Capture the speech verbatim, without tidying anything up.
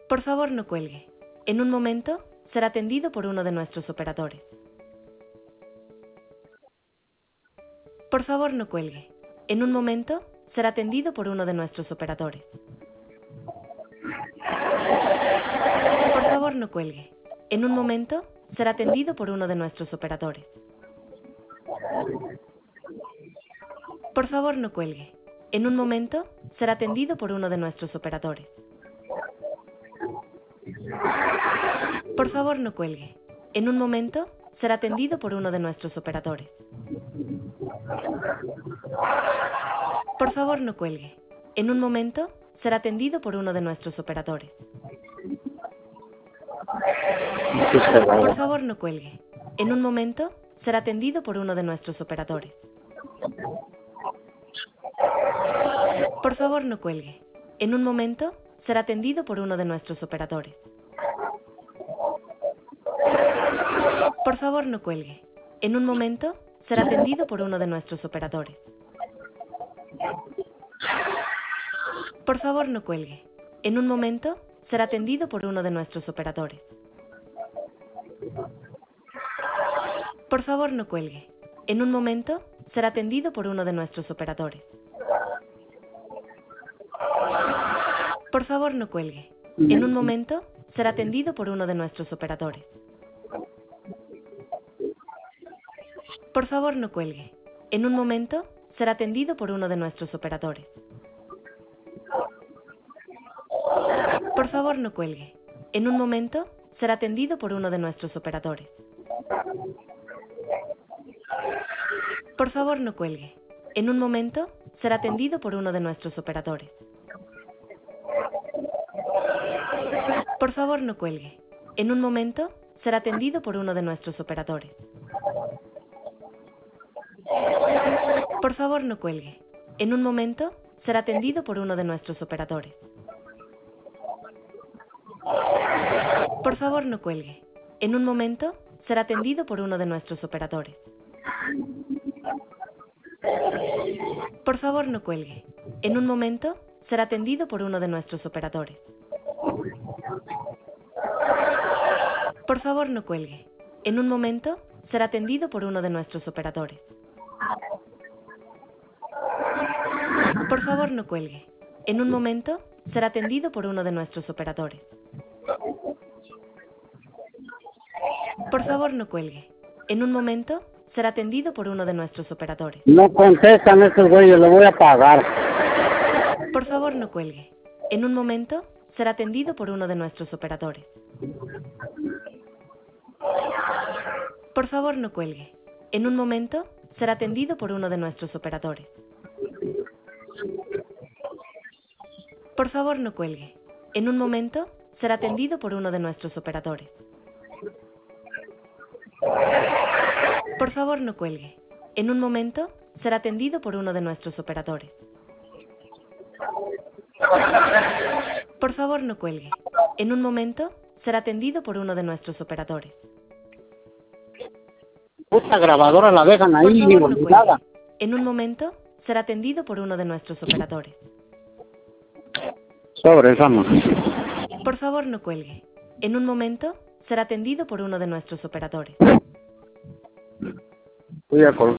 Por favor, no cuelgue. En un momento, será atendido por uno de nuestros operadores. Por favor, no cuelgue. En un momento, será atendido por uno de nuestros operadores. Por favor, no cuelgue. En un momento, será atendido por uno de nuestros operadores. Por favor, no cuelgue. En un momento, será atendido por uno de nuestros operadores. Por favor, no cuelgue. En un momento, será atendido por uno de nuestros operadores. Por favor, no cuelgue. En un momento, será atendido por uno de nuestros operadores. Por favor, no cuelgue. En un momento, será atendido por uno de nuestros operadores. Por favor, no cuelgue. En un momento, será atendido por uno de nuestros operadores. Por favor, no cuelgue. En un momento, será atendido por uno de nuestros operadores. Por favor, no cuelgue. En un momento, será atendido por uno de nuestros operadores. Por favor, no cuelgue. En un momento, será atendido por uno de nuestros operadores. Por favor, no cuelgue. En un momento, será atendido por uno de nuestros operadores. Por favor, no cuelgue. En un momento, será atendido por uno de nuestros operadores. Por favor, no cuelgue. En un momento, será atendido por uno de nuestros operadores. Por favor, no cuelgue. En un momento, será atendido por uno de nuestros operadores. Por favor, no cuelgue. En un momento, será atendido por uno de nuestros operadores. Por favor, no cuelgue. En un momento, será atendido por uno de nuestros operadores. Por favor, no cuelgue. En un momento, será atendido por uno de nuestros operadores. Por favor, no cuelgue. En un momento, será atendido por uno de nuestros operadores. Por favor, no cuelgue. En un momento, será atendido por uno de nuestros operadores. Por favor, no cuelgue. En un momento, será atendido por uno de nuestros operadores. Por favor, no cuelgue. En un momento, será atendido por uno de nuestros operadores. No contestan estos güeyes, lo voy a pagar. Por favor, no cuelgue. En un momento, será atendido por uno de nuestros operadores. Por favor, no cuelgue. En un momento, será atendido por uno de nuestros operadores. Por favor, no cuelgue. En un momento, será atendido por uno de nuestros operadores. Por favor, no cuelgue. En un momento, será atendido por uno de nuestros operadores. Por favor, no cuelgue. En un momento, será atendido por uno de nuestros operadores. Puta grabadora la dejan ahí, Por ni favor, no olvidada. cuelgue. En un momento, será atendido por uno de nuestros operadores. Sobre, vamos. Por favor, no cuelgue. En un momento, será atendido por uno de nuestros operadores. Voy a colgar.